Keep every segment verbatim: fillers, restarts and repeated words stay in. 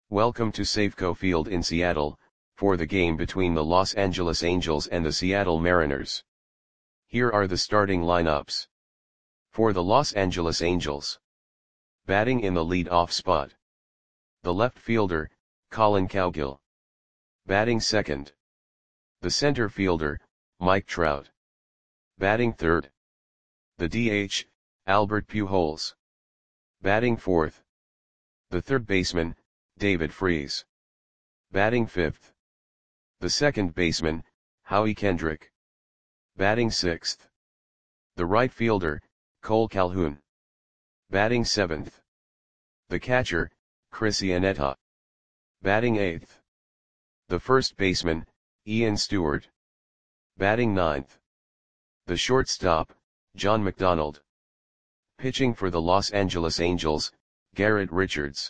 Welcome to Safeco Field in Seattle, for the game between the Los Angeles Angels and the Seattle Mariners. Here are the starting lineups. For the Los Angeles Angels. Batting in the lead-off spot. The left fielder, Collin Cowgill. Batting second. The center fielder, Mike Trout. Batting third. The D H, Albert Pujols. Batting fourth. The third baseman, David Freese. Batting fifth. The second baseman, Howie Kendrick. Batting sixth. The right fielder, Cole Calhoun. Batting seventh. The catcher, Chris Iannetta. Batting eighth. The first baseman, Ian Stewart. Batting ninth. The shortstop, John McDonald. Pitching for the Los Angeles Angels, Garrett Richards.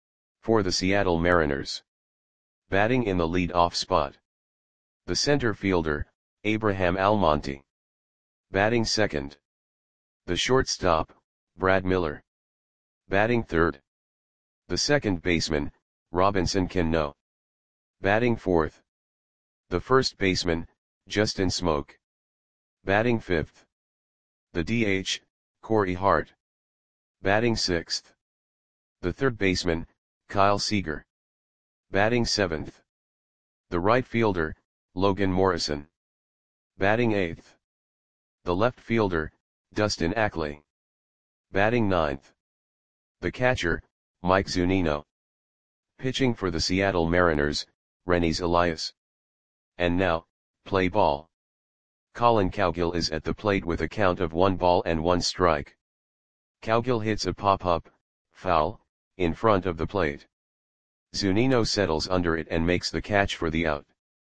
For the Seattle Mariners. Batting in the lead-off spot. The center fielder, Abraham Almonte. Batting second. The shortstop, Brad Miller. Batting third. The second baseman, Robinson Cano. Batting fourth. The first baseman, Justin Smoak. Batting fifth. The D H, Corey Hart. Batting sixth. The third baseman, Kyle Seager. Batting seventh. The right fielder, Logan Morrison. Batting eighth. The left fielder, Dustin Ackley. Batting ninth. The catcher, Mike Zunino. Pitching for the Seattle Mariners, Renis Elias. And now, play ball. Collin Cowgill is at the plate with a count of one ball and one strike. Cowgill hits a pop-up, foul, in front of the plate. Zunino settles under it and makes the catch for the out.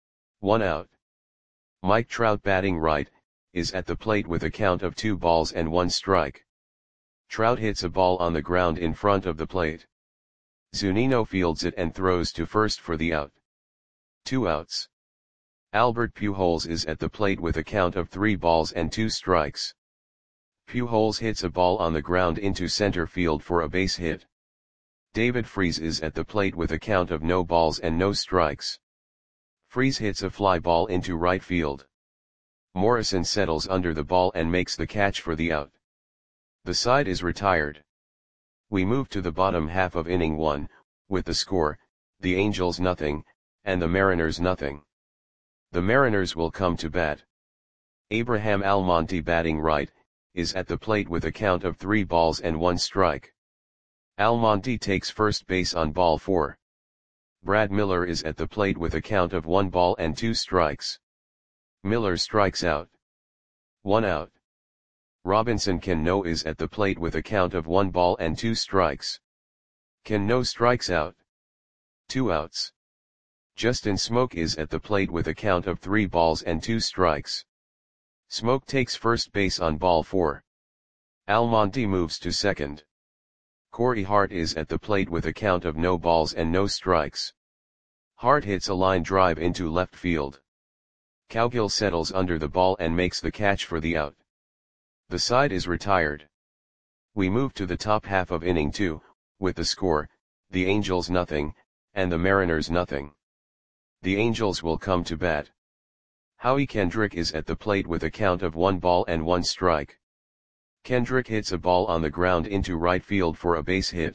One out. Mike Trout, batting right, is at the plate with a count of two balls and one strike. Trout hits a ball on the ground in front of the plate. Zunino fields it and throws to first for the out. Two outs. Albert Pujols is at the plate with a count of three balls and two strikes. Pujols hits a ball on the ground into center field for a base hit. David Freese is at the plate with a count of no balls and no strikes. Freese hits a fly ball into right field. Morrison settles under the ball and makes the catch for the out. The side is retired. We move to the bottom half of inning one, with the score, the Angels nothing, and the Mariners nothing. The Mariners will come to bat. Abraham Almonte, batting right, is at the plate with a count of three balls and one strike. Almonte takes first base on ball four. Brad Miller is at the plate with a count of one ball and two strikes. Miller strikes out. One out. Robinson Cano is at the plate with a count of one ball and two strikes. Cano strikes out. Two outs. Justin Smoak is at the plate with a count of three balls and two strikes. Smoak takes first base on ball four. Almonte moves to second. Corey Hart is at the plate with a count of no balls and no strikes. Hart hits a line drive into left field. Cowgill settles under the ball and makes the catch for the out. The side is retired. We move to the top half of inning two, with the score, the Angels nothing, and the Mariners nothing. The Angels will come to bat. Howie Kendrick is at the plate with a count of one ball and one strike. Kendrick hits a ball on the ground into right field for a base hit.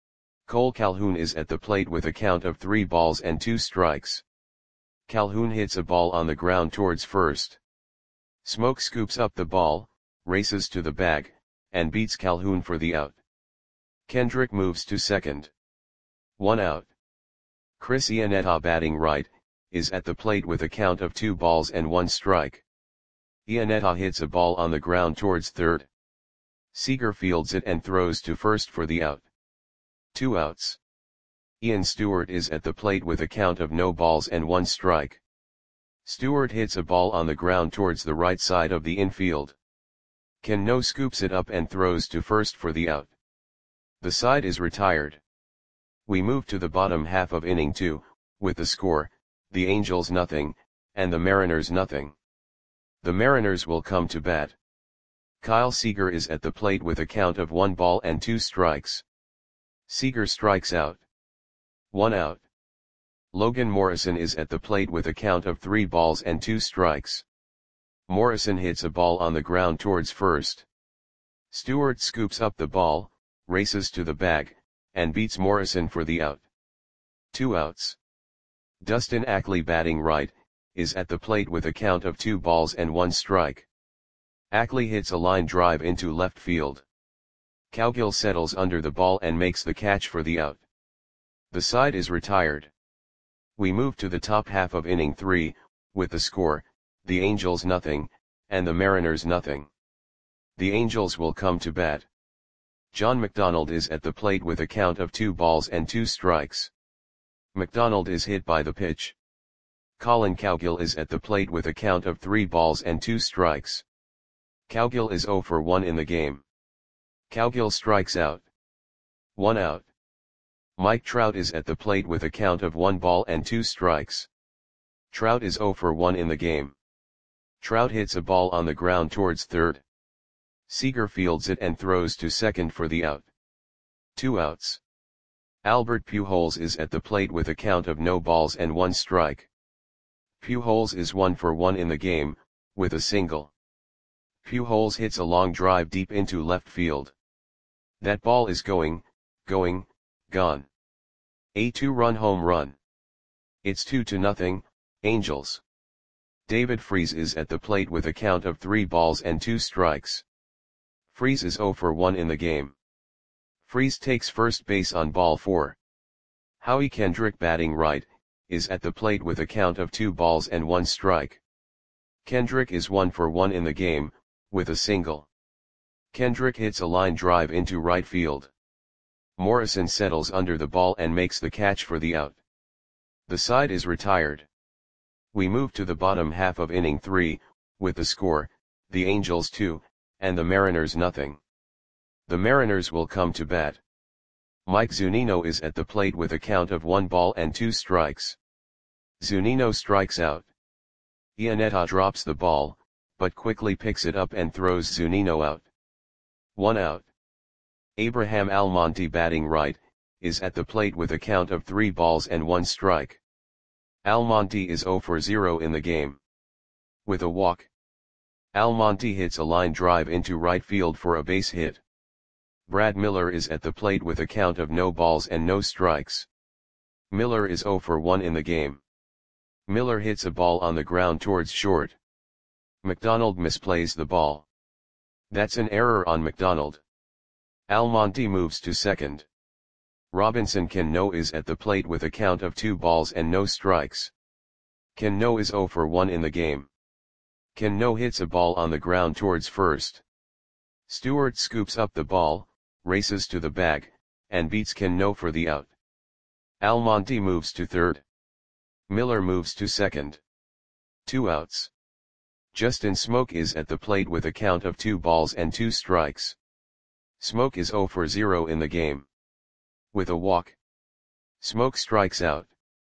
Cole Calhoun is at the plate with a count of three balls and two strikes. Calhoun hits a ball on the ground towards first. Smoak scoops up the ball, races to the bag, and beats Calhoun for the out. Kendrick moves to second. One out. Chris Iannetta, batting right, is at the plate with a count of two balls and one strike. Iannetta hits a ball on the ground towards third. Seager fields it and throws to first for the out. Two outs. Ian Stewart is at the plate with a count of no balls and one strike. Stewart hits a ball on the ground towards the right side of the infield. Cano scoops it up and throws to first for the out. The side is retired. We move to the bottom half of inning two, with the score, the Angels nothing, and the Mariners nothing. The Mariners will come to bat. Kyle Seager is at the plate with a count of one ball and two strikes. Seager strikes out. One out. Logan Morrison is at the plate with a count of three balls and two strikes. Morrison hits a ball on the ground towards first. Stewart scoops up the ball, races to the bag, and beats Morrison for the out. Two outs. Dustin Ackley, batting right, is at the plate with a count of two balls and one strike. Ackley hits a line drive into left field. Cowgill settles under the ball and makes the catch for the out. The side is retired. We move to the top half of inning three, with the score, the Angels nothing, and the Mariners nothing. The Angels will come to bat. John McDonald is at the plate with a count of two balls and two strikes. McDonald is hit by the pitch. Colin Cowgill is at the plate with a count of three balls and two strikes. Cowgill is oh for one in the game. Cowgill strikes out. One out. Mike Trout is at the plate with a count of one ball and two strikes. Trout is oh for one in the game. Trout hits a ball on the ground towards third. Seager fields it and throws to second for the out. Two outs. Albert Pujols is at the plate with a count of no balls and one strike. Pujols is one for one in the game, with a single. Pujols hits a long drive deep into left field. That ball is going, going, gone. A two-run home run. It's two to nothing, Angels. David Freese is at the plate with a count of three balls and two strikes. Freese is oh for one in the game. Freese takes first base on ball four. Howie Kendrick, batting right, is at the plate with a count of two balls and one strike. Kendrick is one for one in the game, with a single. Kendrick hits a line drive into right field. Morrison settles under the ball and makes the catch for the out. The side is retired. We move to the bottom half of inning three, with the score, the Angels two, and the Mariners nothing. The Mariners will come to bat. Mike Zunino is at the plate with a count of one ball and two strikes. Zunino strikes out. Iannetta drops the ball, but quickly picks it up and throws Zunino out. One out. Abraham Almonte, batting right, is at the plate with a count of three balls and one strike. Almonte is oh for zero in the game. With a walk. Almonte hits a line drive into right field for a base hit. Brad Miller is at the plate with a count of no balls and no strikes. Miller is oh for one in the game. Miller hits a ball on the ground towards short. McDonald misplays the ball. That's an error on McDonald. Almonte moves to second. Robinson Cano is at the plate with a count of two balls and no strikes. Cano is oh for one in the game. Cano hits a ball on the ground towards first. Stewart scoops up the ball, races to the bag, and beats Cano for the out. Almonte moves to third. Miller moves to second. Two outs. Justin Smoke is at the plate with a count of two balls and two strikes. Smoke is oh for zero in the game. With a walk. Smoke strikes out.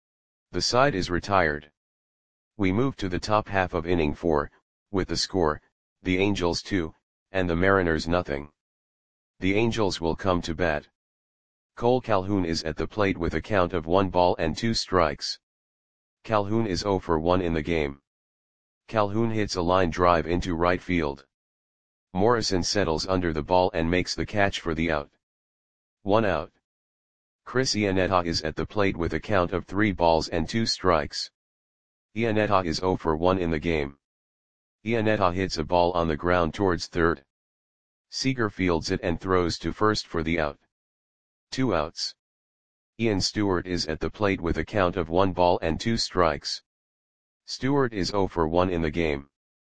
The side is retired. We move to the top half of inning four, with the score, the Angels two, and the Mariners nothing. The Angels will come to bat. Cole Calhoun is at the plate with a count of one ball and two strikes. Calhoun is oh for one in the game. Calhoun hits a line drive into right field. Morrison settles under the ball and makes the catch for the out. One out. Chris Iannetta is at the plate with a count of three balls and two strikes. Iannetta is oh for one in the game. Iannetta hits a ball on the ground towards third. Seager fields it and throws to first for the out. Two outs. Ian Stewart is at the plate with a count of one ball and two strikes. Stewart is oh for one in the game.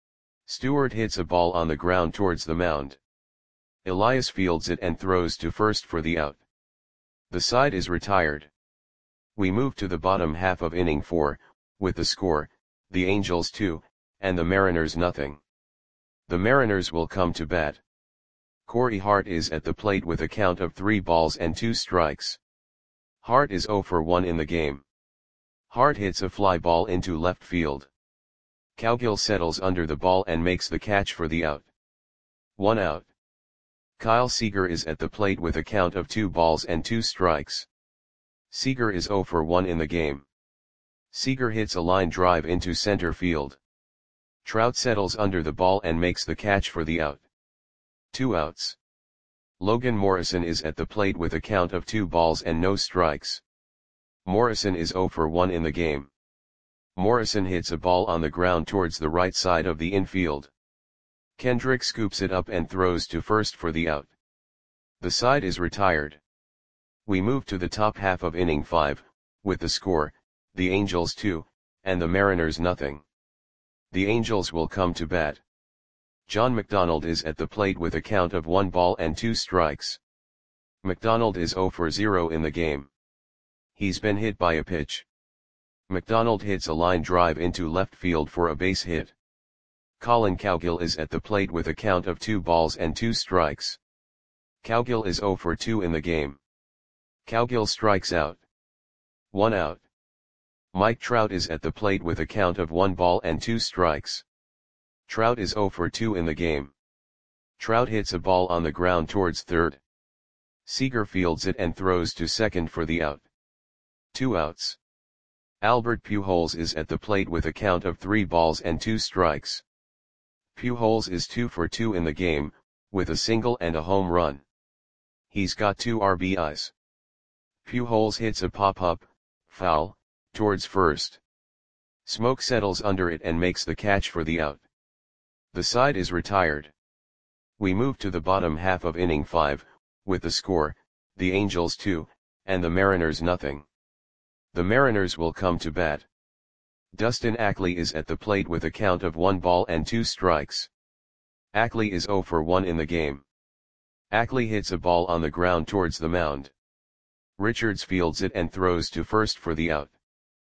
Stewart hits a ball on the ground towards the mound. Elias fields it and throws to first for the out. The side is retired. We move to the bottom half of inning four, with the score, the Angels two, and the Mariners nothing. The Mariners will come to bat. Corey Hart is at the plate with a count of three balls and two strikes. Hart is oh for one in the game. Hart hits a fly ball into left field. Cowgill settles under the ball and makes the catch for the out. One out. Kyle Seager is at the plate with a count of two balls and two strikes. Seager is zero for one in the game. Seager hits a line drive into center field. Trout settles under the ball and makes the catch for the out. Two outs. Logan Morrison is at the plate with a count of two balls and no strikes. Morrison is zero for one in the game. Morrison hits a ball on the ground towards the right side of the infield. Kendrick scoops it up and throws to first for the out. The side is retired. We move to the top half of inning five, with the score, the Angels two, and the Mariners nothing. The Angels will come to bat. John McDonald is at the plate with a count of one ball and two strikes. McDonald is zero for zero in the game. He's been hit by a pitch. McDonald hits a line drive into left field for a base hit. Colin Cowgill is at the plate with a count of two balls and two strikes. Cowgill is zero for two in the game. Cowgill strikes out. One out. Mike Trout is at the plate with a count of one ball and two strikes. Trout is zero for two in the game. Trout hits a ball on the ground towards third. Seager fields it and throws to second for the out. Two outs. Albert Pujols is at the plate with a count of three balls and two strikes. Pujols is two for two in the game, with a single and a home run. He's got two R B Is. Pujols hits a pop-up, foul, towards first. Smoke settles under it and makes the catch for the out. The side is retired. We move to the bottom half of inning five, with the score, the Angels two, and the Mariners nothing. The Mariners will come to bat. Dustin Ackley is at the plate with a count of one ball and two strikes. Ackley is zero for one in the game. Ackley hits a ball on the ground towards the mound. Richards fields it and throws to first for the out.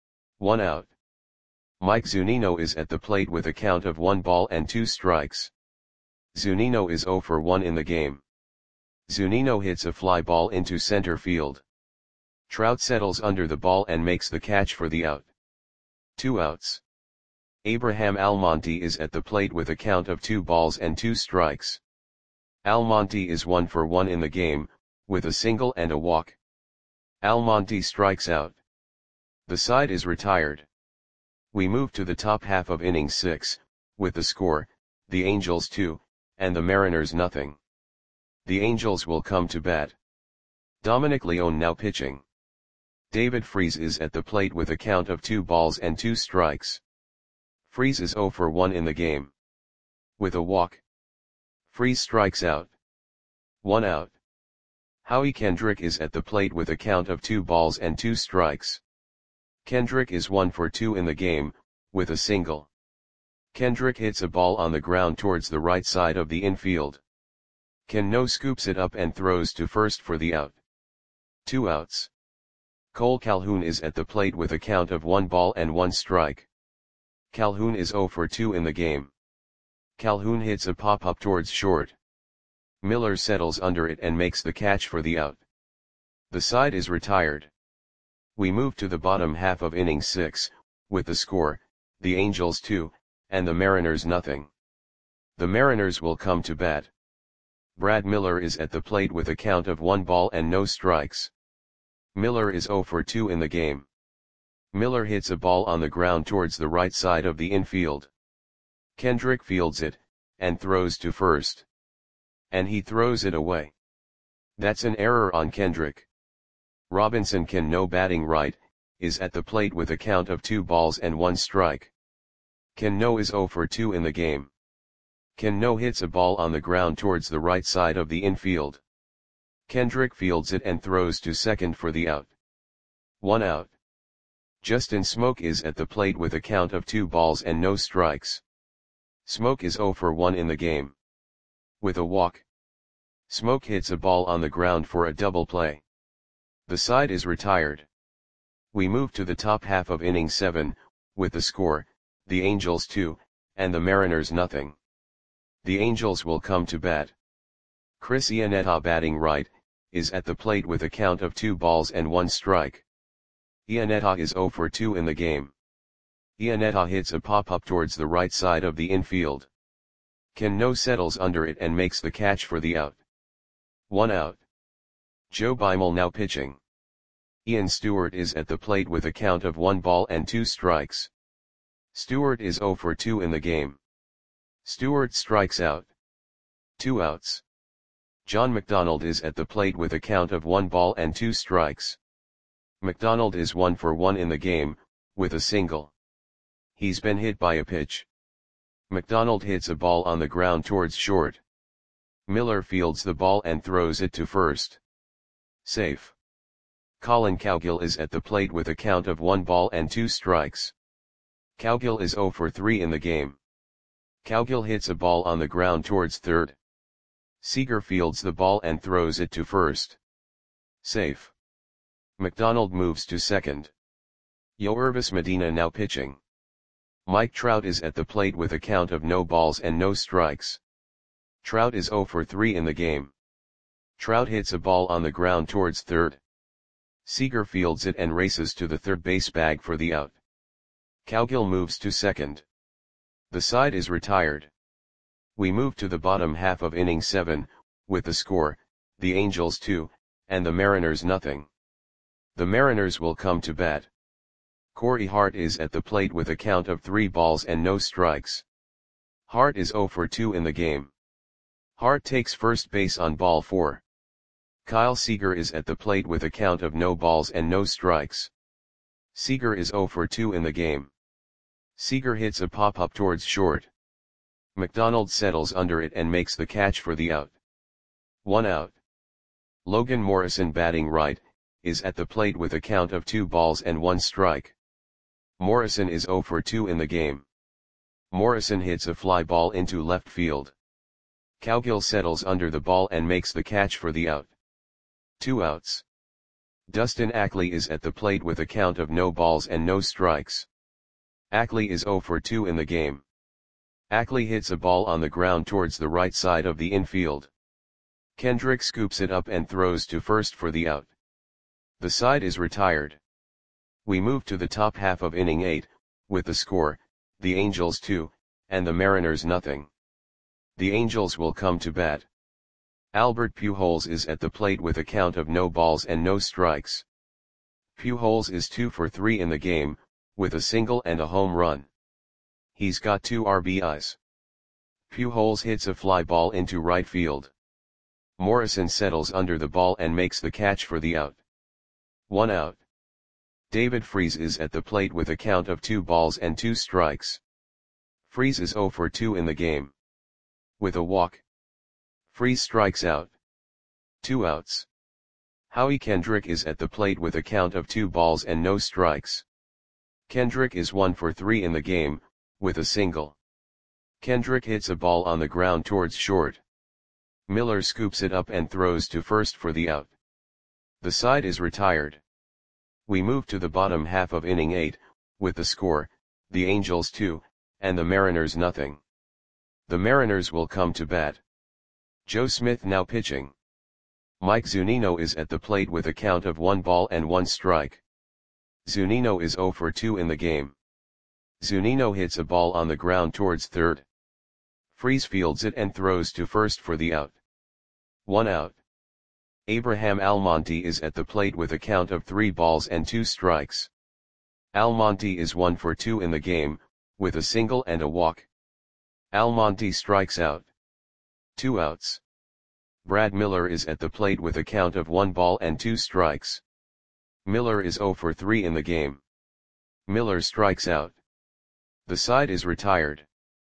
One out. Mike Zunino is at the plate with a count of one ball and two strikes. Zunino is zero for one in the game. Zunino hits a fly ball into center field. Trout settles under the ball and makes the catch for the out. Two outs. Abraham Almonte is at the plate with a count of two balls and two strikes. Almonte is one for one in the game, with a single and a walk. Almonte strikes out. The side is retired. We move to the top half of inning six, with the score, the Angels two, and the Mariners nothing. The Angels will come to bat. Dominic Leone now pitching. David Freese is at the plate with a count of two balls and two strikes. Freese is zero for one in the game. With a walk. Freese strikes out. One out. Howie Kendrick is at the plate with a count of two balls and two strikes. Kendrick is one for two in the game, with a single. Kendrick hits a ball on the ground towards the right side of the infield. Cano scoops it up and throws to first for the out. Two outs. Cole Calhoun is at the plate with a count of one ball and one strike. Calhoun is zero for two in the game. Calhoun hits a pop-up towards short. Miller settles under it and makes the catch for the out. The side is retired. We move to the bottom half of inning six, with the score, the Angels two, and the Mariners nothing. The Mariners will come to bat. Brad Miller is at the plate with a count of one ball and no strikes. Miller is zero for two in the game. Miller hits a ball on the ground towards the right side of the infield. Kendrick fields it, and throws to first. And he throws it away. That's an error on Kendrick. Robinson Cano batting right, is at the plate with a count of two balls and one strike. Cano is zero for two in the game. Cano hits a ball on the ground towards the right side of the infield. Kendrick fields it and throws to second for the out. One out. Justin Smoke is at the plate with a count of two balls and no strikes. Smoke is zero for one in the game. With a walk. Smoke hits a ball on the ground for a double play. The side is retired. We move to the top half of inning seven, with the score, the Angels two, and the Mariners nothing. The Angels will come to bat. Chris Iannetta batting right, is at the plate with a count of two balls and one strike. Iannetta is zero for two in the game. Iannetta hits a pop-up towards the right side of the infield. Cano settles under it and makes the catch for the out. One out. Joe Beimel now pitching. Ian Stewart is at the plate with a count of one ball and two strikes. Stewart is zero for two in the game. Stewart strikes out. Two outs. John McDonald is at the plate with a count of one ball and two strikes. McDonald is one for one in the game, with a single. He's been hit by a pitch. McDonald hits a ball on the ground towards short. Miller fields the ball and throws it to first. Safe. Colin Cowgill is at the plate with a count of one ball and two strikes. Cowgill is zero for three in the game. Cowgill hits a ball on the ground towards third. Seager fields the ball and throws it to first. Safe. McDonald moves to second. Yoervis Medina now pitching. Mike Trout is at the plate with a count of no balls and no strikes. Trout is zero for three in the game. Trout hits a ball on the ground towards third. Seager fields it and races to the third base bag for the out. Cowgill moves to second. The side is retired. We move to the bottom half of inning seven, with the score, the Angels two, and the Mariners nothing. The Mariners will come to bat. Corey Hart is at the plate with a count of three balls and no strikes. Hart is zero for two in the game. Hart takes first base on ball four. Kyle Seager is at the plate with a count of no balls and no strikes. Seager is zero for two in the game. Seager hits a pop-up towards short. McDonald settles under it and makes the catch for the out. One out. Logan Morrison, batting right, is at the plate with a count of two balls and one strike. Morrison is zero for two in the game. Morrison hits a fly ball into left field. Cowgill settles under the ball and makes the catch for the out. Two outs. Dustin Ackley is at the plate with a count of no balls and no strikes. Ackley is zero for two in the game. Ackley hits a ball on the ground towards the right side of the infield. Kendrick scoops it up and throws to first for the out. The side is retired. We move to the top half of inning eight, with the score, the Angels two, and the Mariners nothing. The Angels will come to bat. Albert Pujols is at the plate with a count of no balls and no strikes. Pujols is two for three in the game, with a single and a home run. He's got two R B Is. Pujols hits a fly ball into right field. Morrison settles under the ball and makes the catch for the out. One out. David Freese is at the plate with a count of two balls and two strikes. Freese is zero for two in the game. With a walk. Freese strikes out. Two outs. Howie Kendrick is at the plate with a count of two balls and no strikes. Kendrick is one for three in the game, with a single. Kendrick hits a ball on the ground towards short. Miller scoops it up and throws to first for the out. The side is retired. We move to the bottom half of inning eight, with the score, the Angels two, and the Mariners nothing. The Mariners will come to bat. Joe Smith now pitching. Mike Zunino is at the plate with a count of one ball and one strike. Zunino is zero for two in the game. Zunino hits a ball on the ground towards third. Freese fields it and throws to first for the out. One out. Abraham Almonte is at the plate with a count of three balls and two strikes. Almonte is one for two in the game, with a single and a walk. Almonte strikes out. Two outs. Brad Miller is at the plate with a count of one ball and two strikes. Miller is zero for three in the game. Miller strikes out. The side is retired.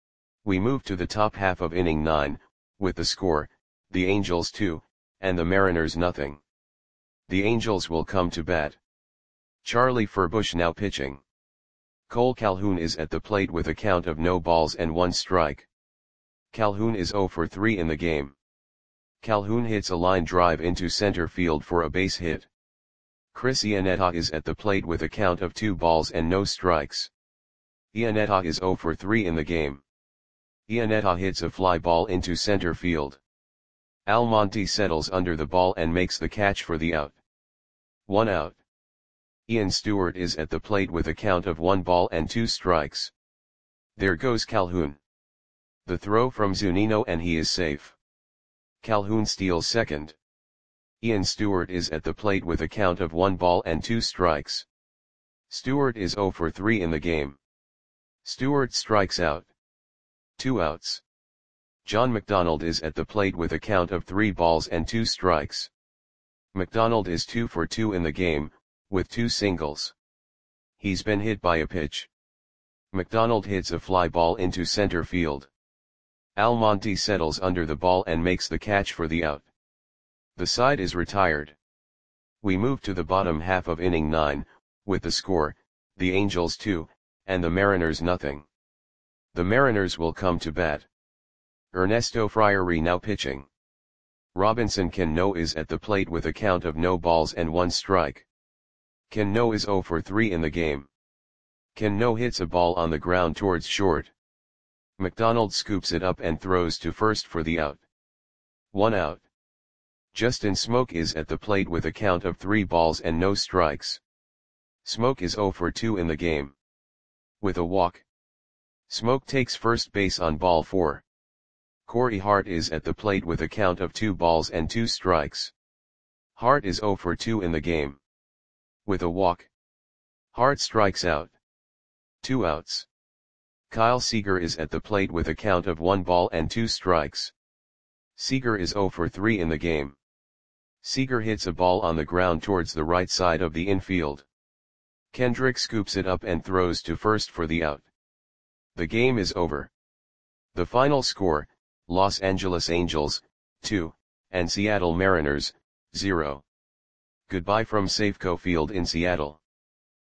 We move to the top half of inning nine, with the score, the Angels two, and the Mariners nothing. The Angels will come to bat. Charlie Furbush now pitching. Cole Calhoun is at the plate with a count of no balls and one strike. Calhoun is zero for three in the game. Calhoun hits a line drive into center field for a base hit. Chris Iannetta is at the plate with a count of two balls and no strikes. Iannetta is zero for three in the game. Iannetta hits a fly ball into center field. Almonte settles under the ball and makes the catch for the out. One out. Ian Stewart is at the plate with a count of one ball and two strikes. There goes Calhoun. The throw from Zunino and he is safe. Calhoun steals second. Ian Stewart is at the plate with a count of one ball and two strikes. Stewart is zero for three in the game. Stewart strikes out. Two outs. John McDonald is at the plate with a count of three balls and two strikes. McDonald is two for two in the game, with two singles. He's been hit by a pitch. McDonald hits a fly ball into center field. Almonte settles under the ball and makes the catch for the out. The side is retired. We move to the bottom half of inning nine, with the score, the Angels two, and the Mariners nothing. The Mariners will come to bat. Ernesto Friary now pitching. Robinson Cano is at the plate with a count of no balls and one strike. Cano is zero for three in the game. Cano hits a ball on the ground towards short. McDonald scoops it up and throws to first for the out. One out. Justin Smoke is at the plate with a count of three balls and no strikes. Smoke is zero for two in the game. With a walk. Smoke takes first base on ball four. Corey Hart is at the plate with a count of two balls and two strikes. Hart is zero for two in the game. With a walk. Hart strikes out. Two outs. Kyle Seager is at the plate with a count of one ball and two strikes. Seager is zero for three in the game. Seager hits a ball on the ground towards the right side of the infield. Kendrick scoops it up and throws to first for the out. The game is over. The final score, Los Angeles Angels, two, and Seattle Mariners, zero. Goodbye from Safeco Field in Seattle.